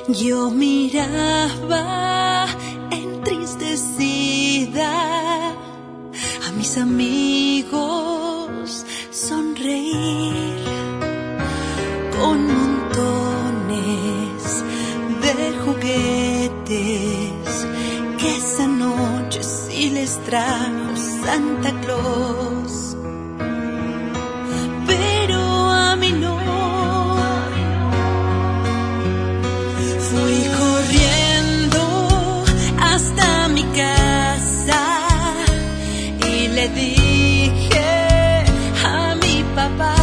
Yo miraba entristecida a mis amigos sonreír con montones de juguetes que esa noche sí les trajo Santa Claus. Pero a mí no. Fui corriendo hasta mi casa y le dije a mi papá,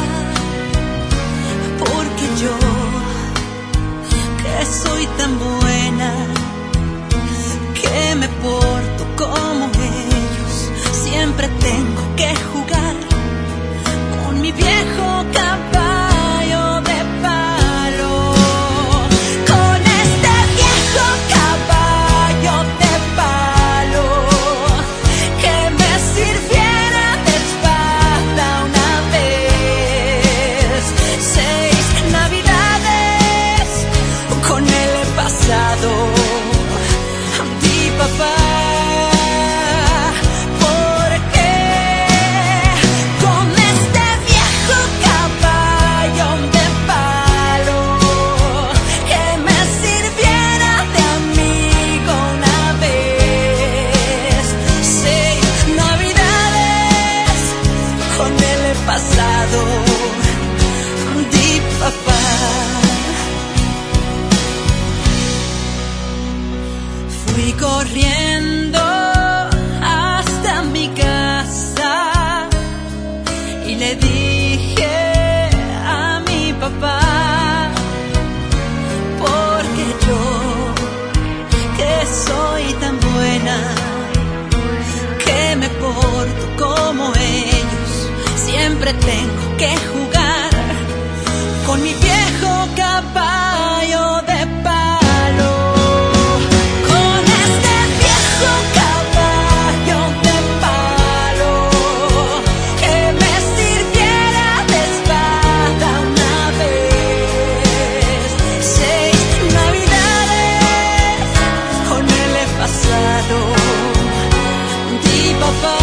porque yo, que soy tan buena, que me porto como ellos, siempre tengo que jugar con mi viejo caballo de palo. Con este viejo caballo de palo que me sirviera de espada una vez. 6 navidades con él he pasado, mi papá. Pasado, di papá. Fui corriendo hasta mi casa y le dije a mi papá, porque yo, que soy tan buena, que me porto como ellos, siempre tengo que jugar con mi viejo caballo de palo. Con este viejo caballo de palo que me sirviera de espada una vez. 6 navidades con él he pasado, di papá.